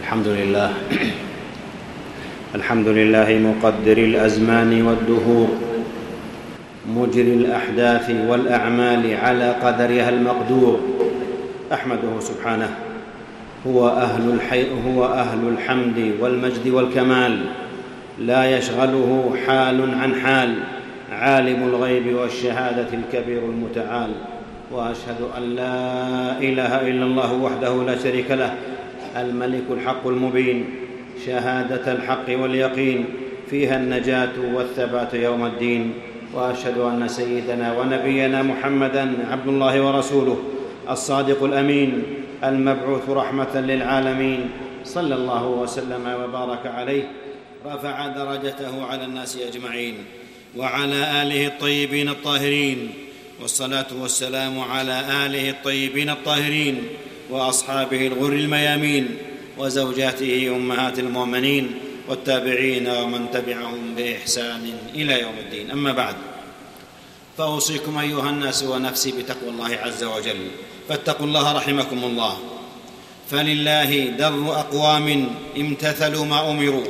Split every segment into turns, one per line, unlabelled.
الحمد لله مقدر الأزمان والدهور، مجري الأحداث والأعمال على قدرها المقدور. أحمده سبحانه، هو أهل الحمد والمجد والكمال، لا يشغله حال عن حال، عالم الغيب والشهادة الكبير المتعال. وأشهد أن لا إله إلا الله وحده لا شريك له، الملك الحق المبين، شهادة الحق واليقين، فيها النجاة والثبات يوم الدين. وأشهد أن سيدنا ونبينا محمدًا عبد الله ورسوله، الصادق الأمين، المبعوث رحمة للعالمين، صلى الله وسلم وبارك عليه، رفع درجته على الناس أجمعين، وعلى آله الطيبين الطاهرين، والصلاة والسلام على آله الطيبين الطاهرين، وأصحابه الغر الميامين، وزوجاته أمهات المؤمنين، والتابعين ومن تبعهم بإحسان إلى يوم الدين. أما بعد، فأوصيكم أيها الناس ونفسي بتقوى الله عز وجل، فاتقوا الله رحمكم الله. فلله در أقوام امتثلوا ما أمروا،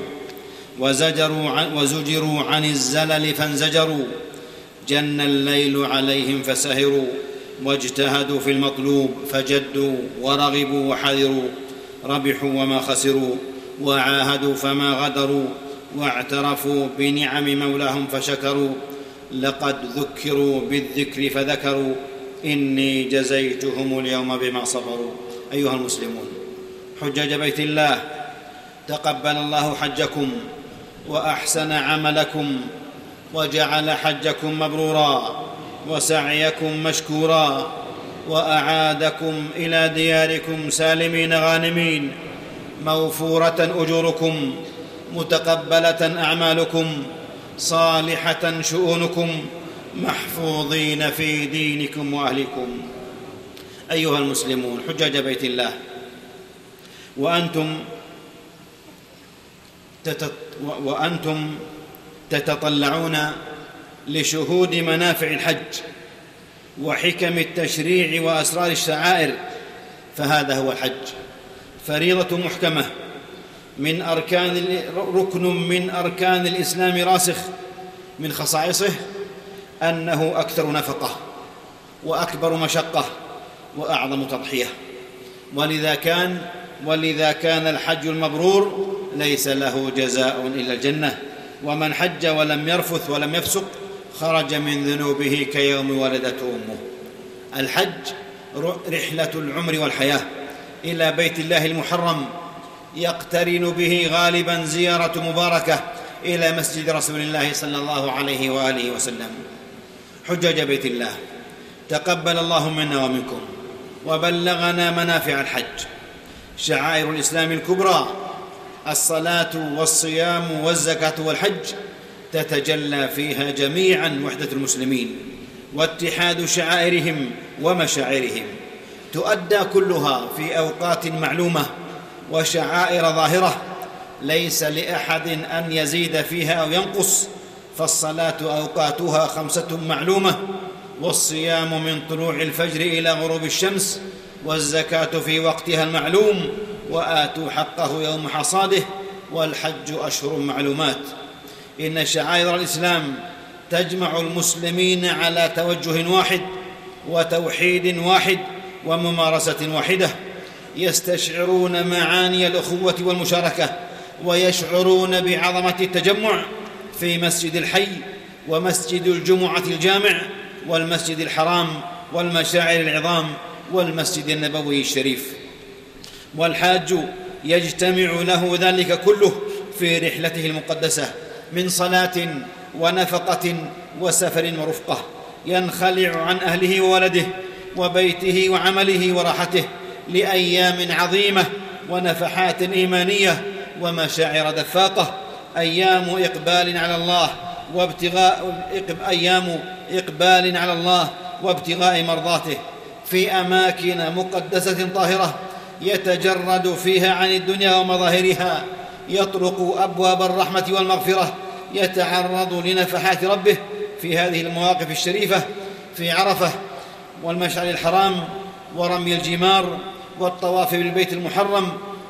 وزجروا عن الزلل فانزجروا، جن الليل عليهم فسهروا، واجتهدوا في المطلوب فجدوا، ورغبوا وحذروا، ربحوا وما خسروا، وعاهدوا فما غدروا، واعترفوا بنعم مولاهم فشكروا، لقد ذكروا بالذكر فذكروا، إني جزيتهم اليوم بما صبروا. أيها المسلمون، حجاج بيت الله، تقبل الله حجكم وأحسن عملكم، وجعل حجكم مبرورا، وسعيكم مشكورا، وأعادكم إلى دياركم سالمين غانمين، موفورة أجوركم، متقبلة أعمالكم، صالحة شؤونكم، محفوظين في دينكم وأهلكم. أيها المسلمون، حجاج بيت الله، وأنتم تتطلعون لشهود منافع الحج وحكم التشريع وأسرار الشعائر، فهذا هو الحج، فريضة محكمة ركن من أركان الإسلام راسخ. من خصائصه أنه أكثر نفقة، وأكبر مشقة، وأعظم تضحية. ولذا كان الحج المبرور ليس له جزاء إلا الجنة. ومن حج ولم يرفث ولم يفسق خرج من ذنوبه كيوم ولدته أمه. الحج رحلة العمر والحياة إلى بيت الله المحرم، يقترن به غالبا زيارة مباركة إلى مسجد رسول الله صلى الله عليه وآله وسلم. حجاج بيت الله، تقبل الله منا ومنكم، وبلغنا منافع الحج. شعائر الإسلام الكبرى، الصلاة والصيام والزكاة والحج، تتجلى فيها جميعا وحدة المسلمين واتحاد شعائرهم ومشاعرهم، تؤدى كلها في أوقات معلومة وشعائر ظاهرة، ليس لأحد أن يزيد فيها أو ينقص. فالصلاة أوقاتها 5 معلومة، والصيام من طلوع الفجر إلى غروب الشمس، والزكاة في وقتها المعلوم، وآتوا حقه يوم حصاده، والحج أشهر معلومات. إن شعائر الإسلام تجمع المسلمين على توجه واحد، وتوحيد واحد، وممارسة واحدة، يستشعرون معاني الأخوة والمشاركة، ويشعرون بعظمة التجمع في مسجد الحي، ومسجد الجمعة الجامع، والمسجد الحرام، والمشاعر العظام، والمسجد النبوي الشريف. والحاج يجتمع له ذلك كله في رحلته المقدسة من صلاة ونفقة وسفر ورفقة، ينخلع عن أهله وولده وبيته وعمله وراحته لأيام عظيمة ونفحات إيمانية ومشاعر دفاقة، أيام إقبال على الله وابتغاء مرضاته، في أماكن مقدسة طاهرة يتجرد فيها عن الدنيا ومظاهرها، يطرق أبواب الرحمة والمغفرة، يتعرض لنفحات ربه في هذه المواقف الشريفة، في عرفة والمشعر الحرام ورمي الجمار والطواف بالبيت المحرم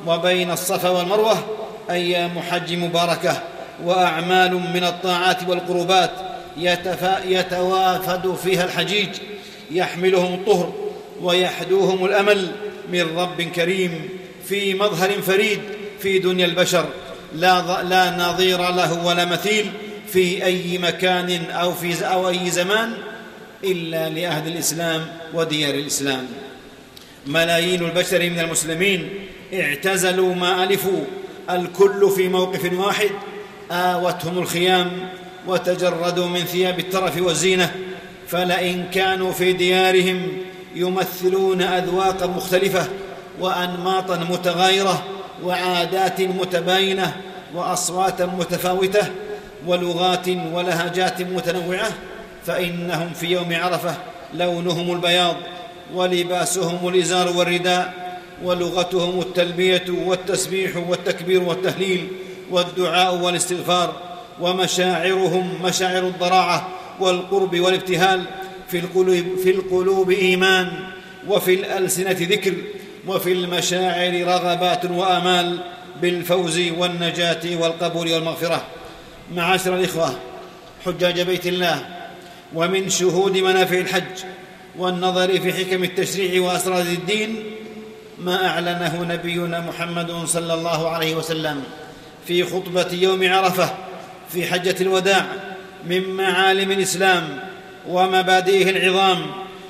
وبين الصفا والمروة أيام حج مباركة، وأعمال من الطاعات والقربات يتوافد فيها الحجيج، يحملهم الطهر ويحدوهم الأمل من رب كريم في مظهر فريد في دنيا البشر، لا نظير له ولا مثيل في أي مكان أو أي زمان إلا لأهل الإسلام وديار الإسلام. ملايين البشر من المسلمين اعتزلوا ما ألفوا، الكل في موقف واحد، آوتهم الخيام وتجردوا من ثياب الترف والزينة. فلئن كانوا في ديارهم يمثلون أذواقا مختلفة وأنماطا متغايرة وعادات متباينة وأصواتا متفاوتة ولغات ولهجات متنوعة، فإنهم في يوم عرفة لونهم البياض ولباسهم الإزار والرداء ولغتهم التلبية والتسبيح والتكبير والتهليل والدعاء والاستغفار، ومشاعرهم مشاعر الضراعة والقرب والابتهال، في القلوب إيمان، وفي الألسنة ذكر، وفي المشاعر رغبات وآمال بالفوز والنجاة والقبول والمغفرة. معاشر الإخوة حجاج بيت الله، ومن شهود منافع الحج والنظر في حكم التشريع وأسرار الدين ما أعلنه نبينا محمد صلى الله عليه وسلم في خطبة يوم عرفة في حجة الوداع من معالم الإسلام ومبادئه العظام،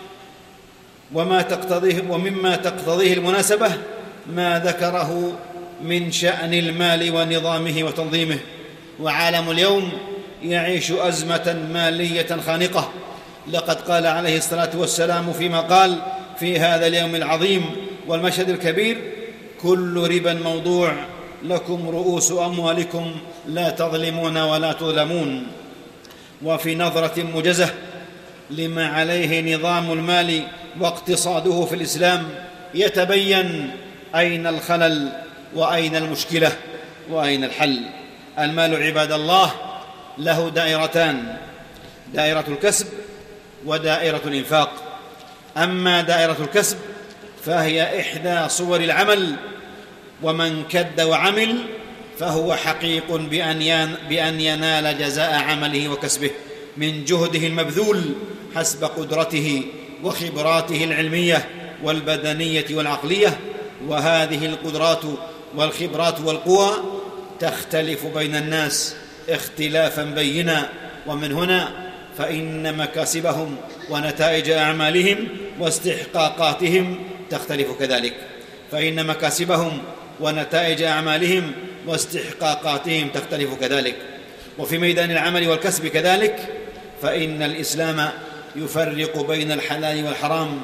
ومما تقتضيه المناسبة ما ذكره من شأن المال ونظامه وتنظيمه. وعالم اليوم يعيش أزمة مالية خانقة، لقد قال عليه الصلاة والسلام فيما قال في هذا اليوم العظيم والمشهد الكبير: كل ربا موضوع، لكم رؤوس أموالكم لا تظلمون ولا تظلمون. وفي نظرة موجزة لما عليه نظام المال واقتصاده في الإسلام يتبين أين الخلل وأين المشكلة وأين الحل. المال عباد الله له دائرتان: دائرة الكسب ودائرة الإنفاق. أما دائرة الكسب فهي إحدى صور العمل، ومن كد وعمل فهو حقيق بأن ينال جزاء عمله وكسبه من جهده المبذول حسب قدرته وخبراته العلمية والبدنية والعقلية. وهذه القدرات والخبرات والقوى تختلف بين الناس اختلافا بينا، ومن هنا فإن مكاسبهم ونتائج أعمالهم واستحقاقاتهم تختلف كذلك. فإن مكاسبهم ونتائج أعمالهم واستحقاقاتهم تختلف كذلك. وفي ميدان العمل والكسب كذلك، فإن الإسلام يفرق بين الحلال والحرام،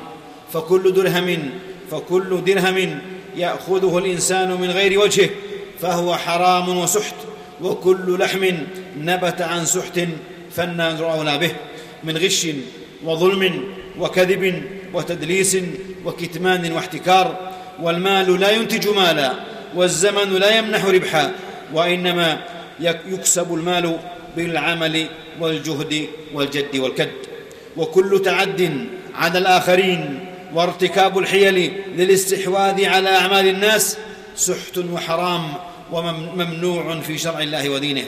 فكل درهم يأخذه الإنسان من غير وجهه فهو حرام وسحت، وكل لحم نبت عن سحت فالنار أولى به، من غش وظلم وكذب وتدليس وكتمان واحتكار. والمال لا ينتج مالا، والزمن لا يمنح ربحا، وإنما يكسب المال بالعمل والجهد والجد والكد. وكل تعد على الآخرين وارتكاب الحيل للاستحواذ على أعمال الناس سحت وحرام وممنوع في شرع الله ودينه.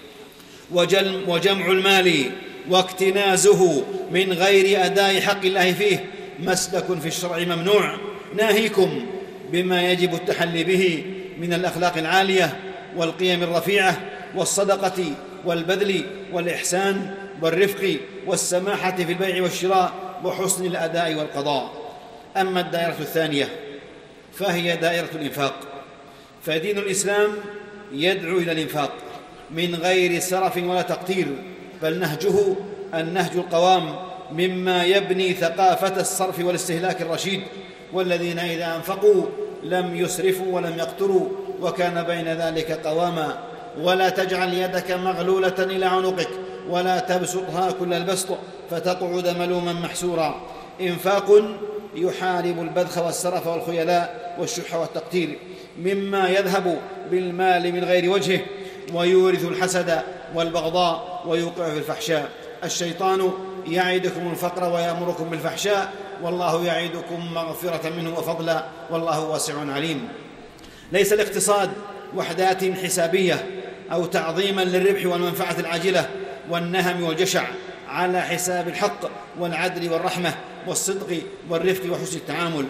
وجمع المال واكتنازه من غير أداء حق الله فيه مسلك في الشرع ممنوع، ناهيكم بما يجب التحلي به من الأخلاق العالية والقيم الرفيعة والصدقة والبذل والإحسان والرفق والسماحة في البيع والشراء وحسن الأداء والقضاء. أما الدائرة الثانية فهي دائرة الإنفاق، فدين الإسلام يدعو إلى الإنفاق من غير سرف ولا تقتير، بل نهجه النهج القوام مما يبني ثقافة الصرف والاستهلاك الرشيد. والذين إذا أنفقوا لم يسرفوا ولم يقتروا وكان بين ذلك قواما. ولا تجعل يدك مغلولة إلى عنقك ولا تبسطها كل البسط فتقعد ملوما محسورا. إنفاق يحارب البذخ والسرف والخيلاء والشح والتقتير، مما يذهب بالمال من غير وجهه ويورث الحسد والبغضاء ويوقع في الفحشاء. الشيطان يعدكم الفقر ويأمركم بالفحشاء، والله يعدكم مغفرة منه وفضلا، والله واسع عليم. ليس الاقتصاد وحدات حسابية أو تعظيما للربح والمنفعة العاجلة والنهم والجشع على حساب الحق والعدل والرحمة والصدق والرفق وحسن التعامل.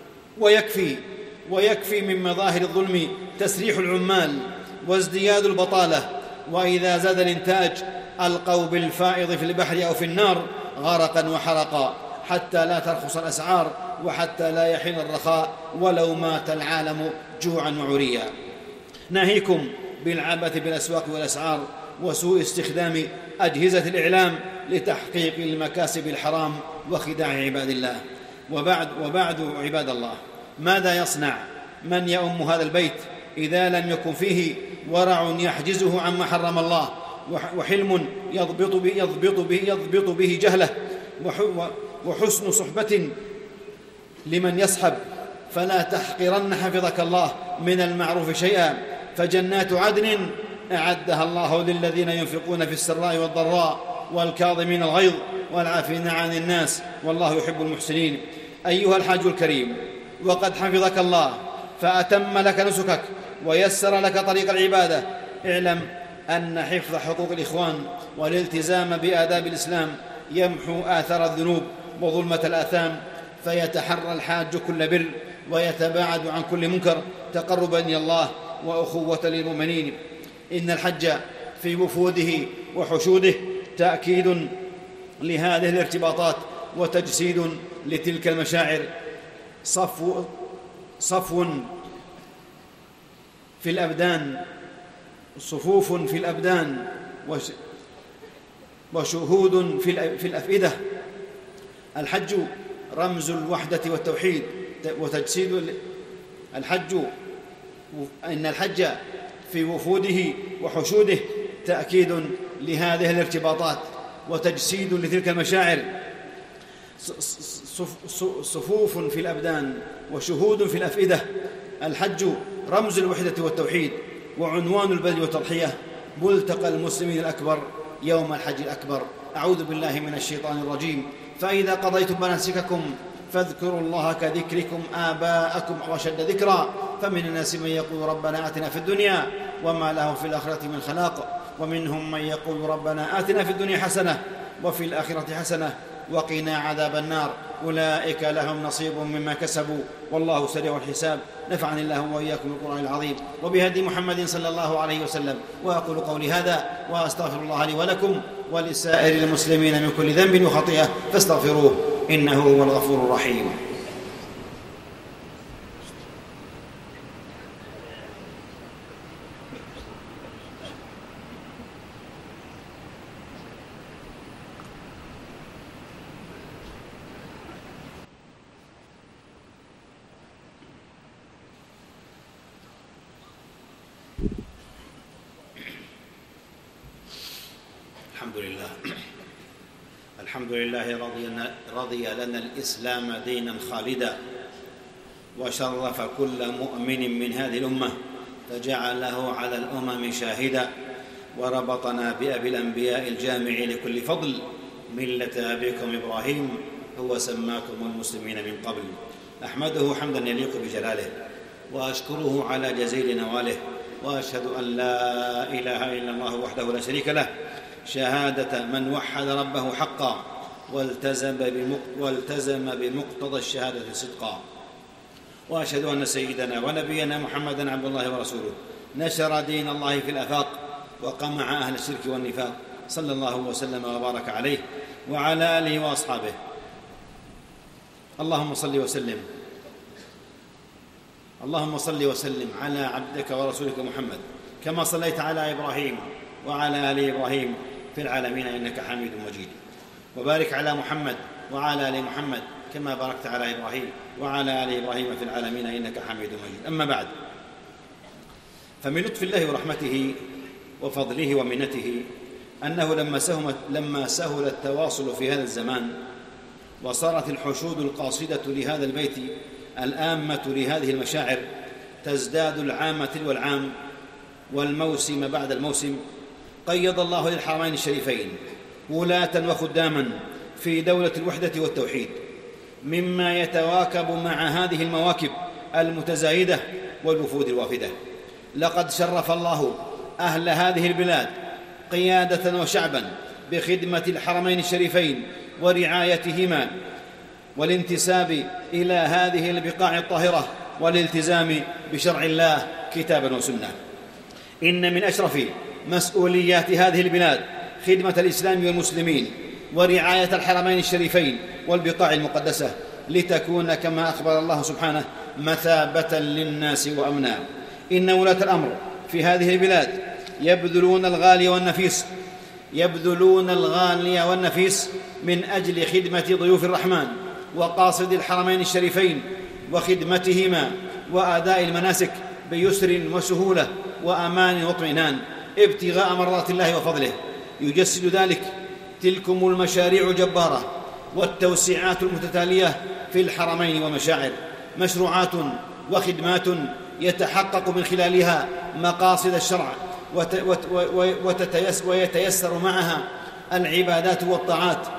ويكفي من مظاهر الظلم تسريح العمال وازدياد البطالة، وإذا زاد الإنتاج ألقوا بالفائض في البحر أو في النار غرقا وحرقا، حتى لا ترخص الأسعار وحتى لا يحل الرخاء ولو مات العالم جوعا وعريا. ناهيكم بالعبث بالأسواق والأسعار وسوء استخدام أجهزة الإعلام لتحقيق المكاسب الحرام وخداع عباد الله. وبعد عباد الله، ماذا يصنع من يؤم هذا البيت إذا لم يكن فيه ورع يحجزه عما حرم الله، وحلم يضبط به جهله، وحسن صحبة لمن يصحب؟ فلا تحقرن حفظك الله من المعروف شيئا، فجنات عدن أعدها الله للذين ينفقون في السراء والضراء والكاظمين الغيظ والعافين عن الناس والله يحب المحسنين. أيها الحاج الكريم، وقد حفظك الله فأتم لك نسكك ويسر لك طريق العبادة، اعلم أن حفظ حقوق الإخوان والالتزام بآداب الإسلام يمحو آثار الذنوب وظلمة الآثام، فيتحرى الحاج كل بر ويتباعد عن كل منكر تقربا إلى الله وأخوة للمؤمنين. إن الحج في وفوده وحشوده تأكيد لهذه الارتباطات وتجسيد لتلك المشاعر، صفو في الأبدان، صفوف في الأبدان وشهود في الأفئدة. الحج رمز الوحدة والتوحيد وتجسيد إن الحج في وفوده وحشوده تأكيد لهذه الارتباطات وتجسيد لتلك المشاعر، صفوف في الأبدان وشهود في الأفئدة. الحج رمز الوحدة والتوحيد وعنوان البذل والتضحية، ملتقى المسلمين الأكبر يوم الحج الأكبر. أعوذ بالله من الشيطان الرجيم. فإذا قضيتم مناسككم فاذكروا الله كذكركم آباءكم أو أشد ذكرا، فمن الناس من يقول ربنا آتنا في الدنيا وما له في الآخرة من خلاق، ومنهم من يقول ربنا آتنا في الدنيا حسنة وفي الآخرة حسنة وقنا عذاب النار. أولئك لهم نصيب مما كسبوا والله سريع الحساب. نفعني الله وإياكم بالقرآن العظيم وبهدي محمد صلى الله عليه وسلم. وأقول قولي هذا وأستغفر الله لي ولكم ولسائر المسلمين من كل ذنب وخطيئة فاستغفروه إنه هو الغفور الرحيم. الحمد لله رضي لنا الإسلام دينا خالدا، وشرف كل مؤمن من هذه الأمة فجعله على الأمم شاهدا، وربطنا بأبي الأنبياء الجامع لكل فضل ملة أبيكم إبراهيم هو سماكم المسلمين من قبل. أحمده حمدا يليق بجلاله وأشكره على جزيل نواله، وأشهد أن لا إله إلا الله وحده لا شريك له شهادة من وحد ربه حقا والتزم بمقتضى الشهادة صدقا. وأشهد أن سيدنا ونبينا محمدًا عبد الله ورسوله نشر دين الله في الآفاق وقمع أهل الشرك والنفاق، صلى الله وسلم وبارك عليه وعلى آله وأصحابه. اللهم صل وسلم على عبدك ورسولك محمد كما صليت على إبراهيم وعلى آل إبراهيم في العالمين إنك حميد مجيد، وبارك على محمد وعلى آل محمد كما باركت على إبراهيم وعلى آل إبراهيم في العالمين إنك حميد مجيد. أما بعد، فمن لطف الله ورحمته وفضله ومنته أنه لما سهل التواصل في هذا الزمان وصارت الحشود القاصدة لهذا البيت الآمة لهذه المشاعر تزداد العام تلو العام والموسم بعد الموسم، قيض الله للحرمين الشريفين ولاة وخداما في دولة الوحدة والتوحيد، مما يتواكب مع هذه المواكب المتزايدة والوفود الوافدة. لقد شرف الله أهل هذه البلاد قيادة وشعبا بخدمة الحرمين الشريفين ورعايتهما والانتساب إلى هذه البقاع الطاهرة والالتزام بشرع الله كتابا وسنة. إن من أشرف مسؤوليات هذه البلاد خدمة الإسلام والمسلمين ورعاية الحرمين الشريفين والبقاع المقدسة، لتكون كما أخبر الله سبحانه مثابة للناس وأمنا. إن ولاة الأمر في هذه البلاد يبذلون الغالي والنفيس من أجل خدمة ضيوف الرحمن وقاصد الحرمين الشريفين وخدمتهما وأداء المناسك بيسر وسهولة وأمان واطمئنان ابتغاء مرضات الله وفضله. يجسد ذلك تلكم المشاريع الجبارة والتوسعات المتتالية في الحرمين والمشاعر، مشروعات وخدمات يتحقق من خلالها مقاصد الشرع ويتيسر معها العبادات والطاعات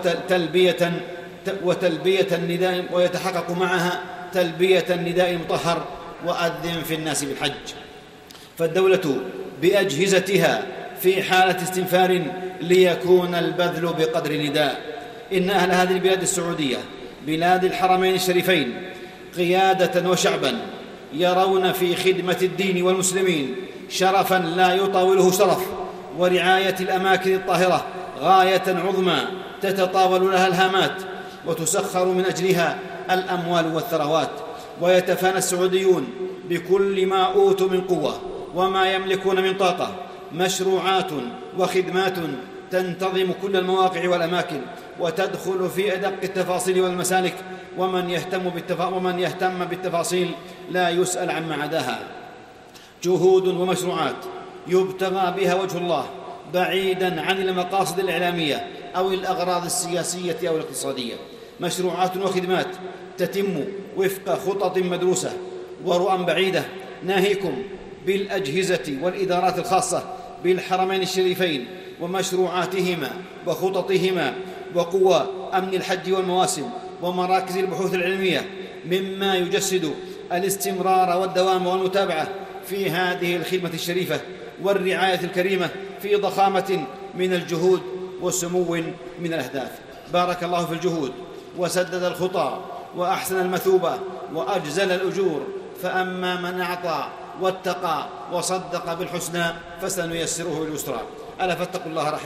وتلبية النداء، ويتحقق معها تلبية النداء المطهر وأذن في الناس بالحج. فالدولة بأجهزتها في حالة استنفار ليكون البذل بقدر نداء. إن أهل هذه البلاد السعودية بلاد الحرمين الشريفين قيادة وشعبا يرون في خدمة الدين والمسلمين شرفا لا يطاوله شرف، ورعاية الأماكن الطاهرة غاية عظمى تتطاول لها الهامات وتسخر من أجلها الأموال والثروات. ويتفانى السعوديون بكل ما أوتوا من قوة وما يملكون من طاقة مشروعات وخدمات تنتظم كل المواقع والأماكن وتدخل في أدق التفاصيل والمسالك، ومن يهتم بالتفاصيل لا يسأل عما عداها. جهود ومشروعات يبتغى بها وجه الله بعيداً عن المقاصد الإعلامية أو الأغراض السياسية أو الاقتصادية. مشروعات وخدمات تتم وفق خطط مدروسة ورؤى بعيدة، ناهيكم بالأجهزة والإدارات الخاصة بالحرمين الشريفين ومشروعاتهما وخططهما وقوى أمن الحج والمواسم ومراكز البحوث العلمية، مما يجسد الاستمرار والدوام والمتابعة في هذه الخدمة الشريفة والرعاية الكريمة في ضخامة من الجهود وسمو من الأهداف. بارك الله في الجهود وسدد الخطى وأحسن المثوبة وأجزل الأجور. فأما من أعطى واتقى وصدق بالحسنى فسنيسره لليسرى. ألا فاتقوا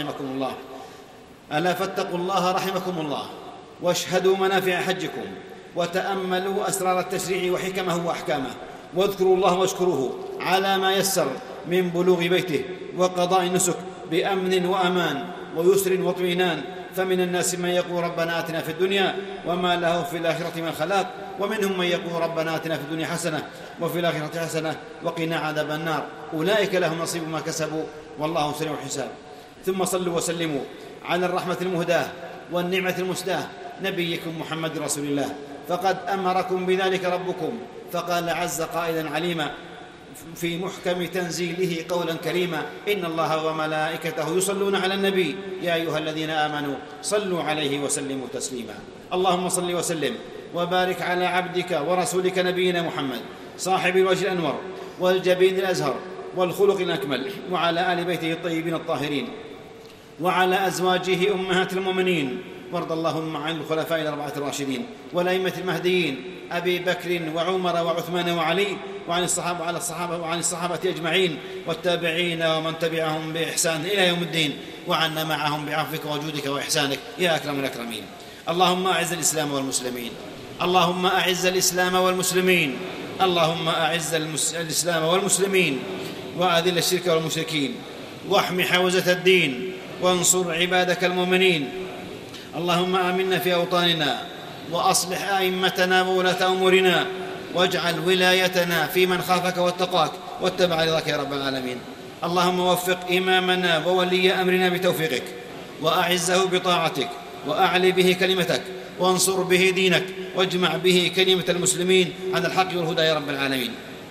الله رحمكم الله واشهدوا منافع حجكم وتأملوا أسرار التشريع وحكمه وأحكامه، واذكروا الله واشكروه على ما يسر من بلوغ بيته وقضاء النسك بأمن وأمان ويسر واطمئنان. فمن الناس من يقول ربنا آتنا في الدنيا وما له في الآخرة من خلاق، ومنهم من يقول ربنا آتنا في الدنيا حسنة وفي الآخرة حسنة وقنا عذاب النار. أولئك لهم نصيب ما كسبوا والله سريع الحساب. ثم صلوا وسلموا على الرحمة المهداة والنعمة المسداة نبيكم محمد رسول الله، فقد أمركم بذلك ربكم، فقال عز قائلا عليما في محكم تنزيله قولا كريما: إن الله وملائكته يصلون على النبي يا أيها الذين آمنوا صلوا عليه وسلموا تسليما. اللهم صل وسلم وبارك على عبدك ورسولك نبينا محمد صاحب الوجه الأنور والجبين الأزهر والخلق الأكمل، وعلى آل بيته الطيبين الطاهرين، وعلى أزواجه أمهات المؤمنين، وارض اللهم عن الخلفاء الأربعة الراشدين والأئمة المهديين أبي بكر وعمر وعثمان وعلي، وعن الصحابة أجمعين والتابعين ومن تبعهم بإحسان إلى يوم الدين، وعنا معهم بعفوك وجودك وإحسانك يا أكرم الأكرمين. اللهم أعز الإسلام والمسلمين، اللهم أعز الإسلام والمسلمين، اللهم أعز الإسلام والمسلمين وأذل الشرك والمشركين، واحم حوزة الدين، وانصر عبادك المؤمنين. اللهم آمنا في أوطاننا، وأصلح أئمتنا وولاة أمورنا، واجعل ولايتنا في من خافك واتقاك واتبع رضاك يا رب العالمين. اللهم وفق إمامنا وولي أمرنا بتوفيقك، وأعزه بطاعتك، وأعلي به كلمتك، وانصر به دينك، واجمع به كلمة المسلمين على الحق والهدى يا رب العالمين.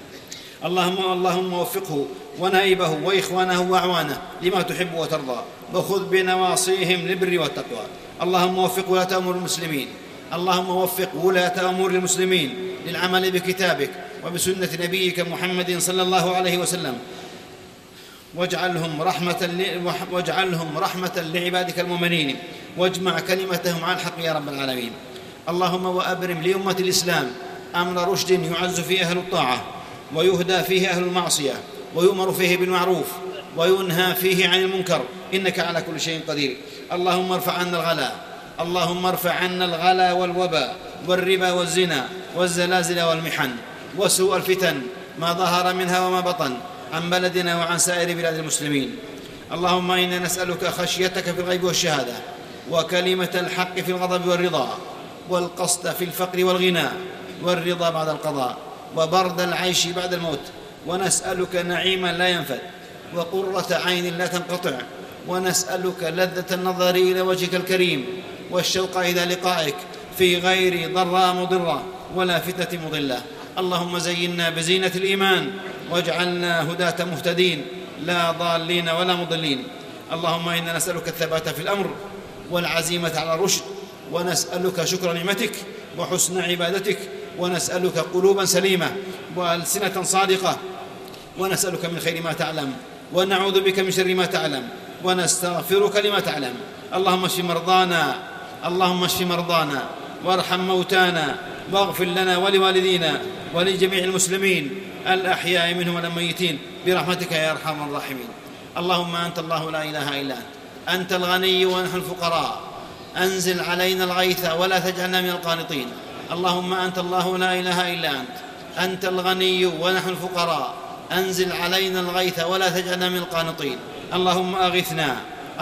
اللهم وفقه ونائبه وإخوانه وأعوانه لما تحب وترضى، وخذ بنواصيهم للبر والتقوى. اللهم وفق ولاة أمور المسلمين، اللهم وفق ولاة أمور المسلمين للعمل بكتابك وبسنة نبيك محمد صلى الله عليه وسلم، واجعلهم رحمة لعبادك المؤمنين، واجمع كلمتهم على الحق يا رب العالمين. اللهم وأبرم لأمة الإسلام أمر رشد يعز فيه أهل الطاعة، ويهدى فيه أهل المعصية، ويؤمر فيه بالمعروف، وينهى فيه عن المنكر، إنك على كل شيء قدير. اللهم ارفع عنا الغلا والوباء والربا والزنا والزلازل والمحن وسوء الفتن ما ظهر منها وما بطن عن بلدنا وعن سائر بلاد المسلمين. اللهم إنا نسألك خشيتك في الغيب والشهادة، وكلمة الحق في الغضب والرضا، والقصد في الفقر والغنى، والرضا بعد القضاء، وبرد العيش بعد الموت. ونسألك نعيما لا ينفد، وقرة عين لا تنقطع، ونسألك لذة النظر إلى وجهك الكريم، والشوق إلى لقائك في غير ضراء مضرة ولا فتنة مضلة. اللهم زينا بزينة الإيمان، واجعلنا هداة مهتدين لا ضالين ولا مضلين. اللهم إنا نسألك الثبات في الأمر والعزيمة على الرشد، ونسألك شكر نعمتك وحسن عبادتك، ونسألك قلوبا سليمة وألسنة صادقة، ونسألك من خير ما تعلم، ونعوذ بك من شر ما تعلم، ونستغفرك لما تعلم. اللهم اشف مرضانا وارحم موتانا، واغفر لنا ولوالدينا ولجميع المسلمين الأحياء منهم والميتين برحمتك يا أرحم الراحمين. اللهم أنت الله لا إله إلا أنت الغني ونحن الفقراء، أنزل علينا الغيث ولا تجعلنا من القانطين. اللهم أنت الله لا إله إلا أنت الغني ونحن الفقراء، أنزل علينا الغيث ولا تجعلنا من القانطين. اللهم أغثنا،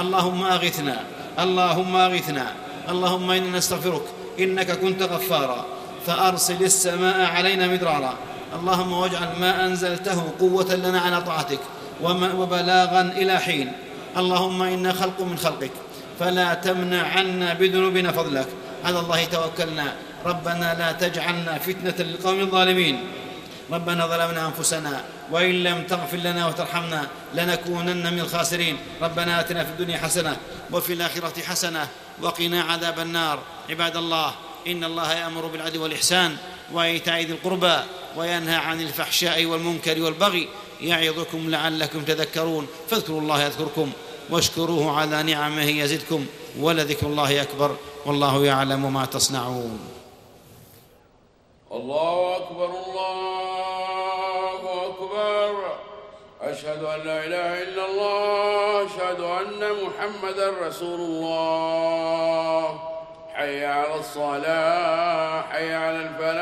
اللهم إنا نستغفرك، إنك كنت غفارا، فأرسل السماء علينا مدرارا. اللهم واجعل ما أنزلته قوة لنا على طاعتك وبلاغا إلى حين. اللهم إنا خلق من خلقك، فلا تمنع عنا بذنوبنا فضلك. على الله توكلنا، ربنا لا تجعلنا فتنة للقوم الظالمين. ربنا ظلمنا أنفسنا، وإن لم تغفر لنا وترحمنا لنكونن من الخاسرين. ربنا آتنا في الدنيا حسنة وفي الآخرة حسنة وقنا عذاب النار. عباد الله، إن الله يأمر بالعدل والإحسان وإيتاء ذي القربى، وينهى عن الفحشاء والمنكر والبغي، يعظكم لعلكم تذكرون. فاذكروا الله يذكركم، واشكروه على نعمه يزدكم، ولذكر الله أكبر، والله يعلم ما تصنعون.
الله أكبر، الله أكبر. أشهد أن لا إله إلا الله، أشهد أن محمدًا رسول الله. حي على الصلاة، حي على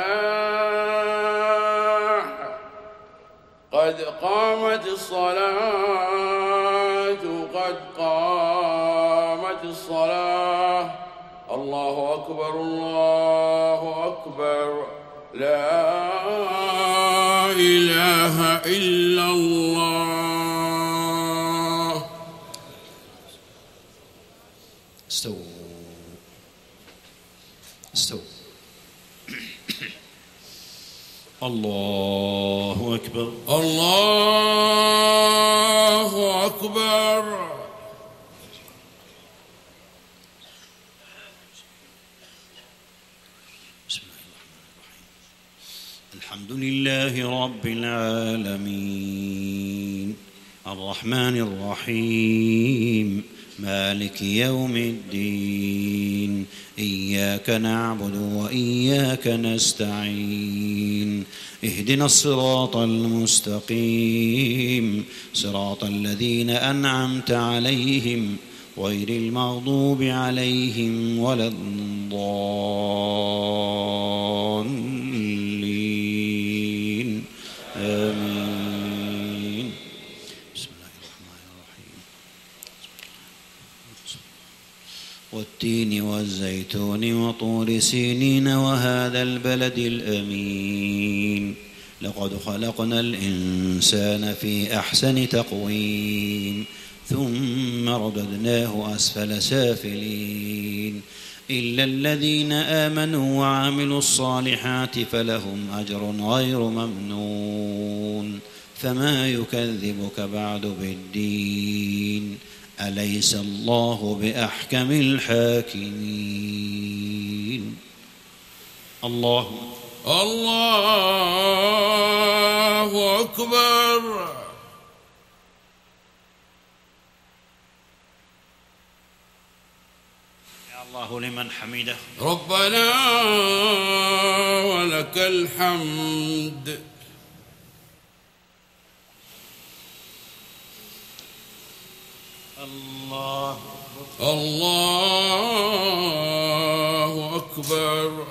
الفلاح، قد قامت الصلاة، قد قامت الصلاة. الله أكبر، الله أكبر. لا إله إلا الله.
استووا. الله أكبر،
الله أكبر.
الحمد لله رب العالمين، الرحمن الرحيم، مالك يوم الدين. إياك نعبد وإياك نستعين. اهدنا الصراط المستقيم، صراط الذين أنعمت عليهم غير المغضوب عليهم ولا الضالين. آمين. بسم الله الرحمن الرحيم. والتين والزيتون وطور سينين وهذا البلد الأمين. لقد خلقنا الإنسان في أحسن تقويم، ثم رددناه أسفل سافلين. إلا الذين آمنوا وعملوا الصالحات فلهم أجر غير ممنون. فما يكذبك بعد بالدين؟ أليس الله بأحكم الحاكمين؟ الله
الله أكبر.
الله لمن حمده.
ربنا ولك الحمد.
الله
أكبر.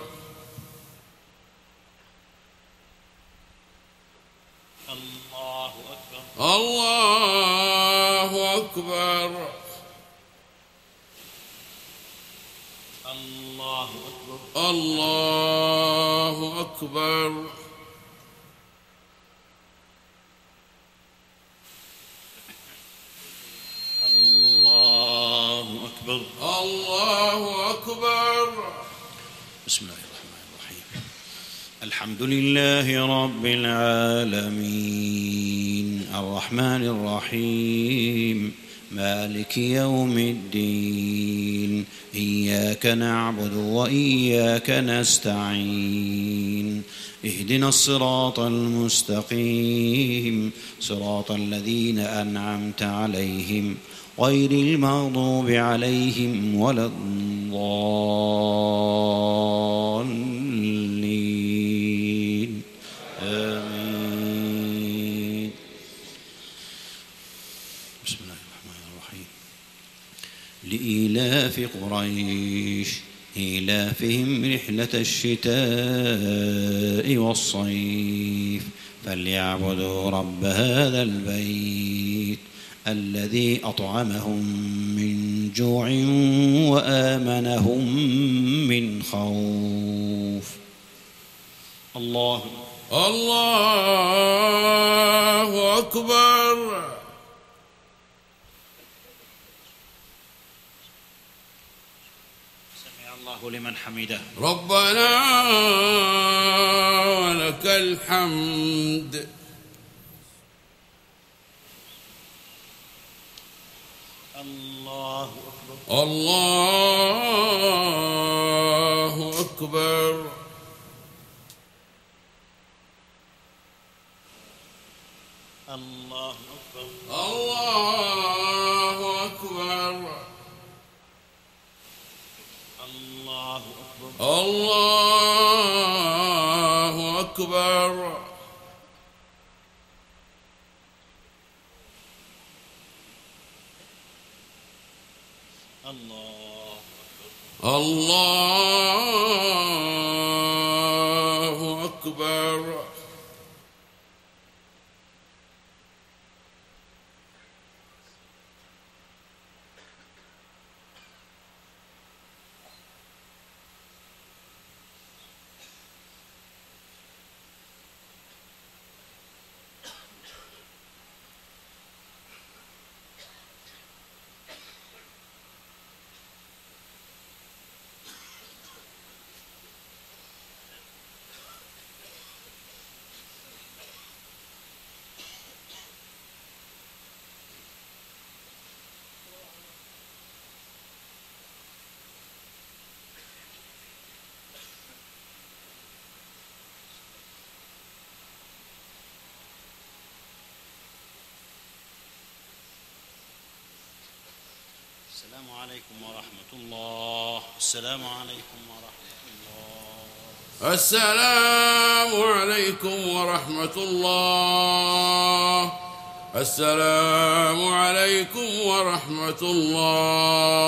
الله أكبر.
الله أكبر.
الله أكبر.
الله أكبر.
الله أكبر.
الله أكبر.
بسم الله الرحمن الرحيم. الحمد لله رب العالمين الرحمن الرحيم مالك يوم الدين إياك نعبد وإياك نستعين اهدنا الصراط المستقيم صراط الذين أنعمت عليهم غير المغضوب عليهم ولا الضالين آمين. بسم الله الرحمن الرحيم. لإيلاف قريش إيلافهم رحلة الشتاء والصيف فليعبدوا رب هذا البيت الذي أطعمهم من جوع وآمنهم من خوف. الله
أكبر.
سمع الله لمن حمده.
ربنا ولك الحمد.
الله أكبر.
الله أكبر.
الله أكبر.
الله أكبر.
الله أكبر.
الله أكبر. الله أكبر.
السلام عليكم ورحمة الله. السلام عليكم ورحمة الله.
السلام عليكم ورحمة الله. السلام عليكم ورحمة الله.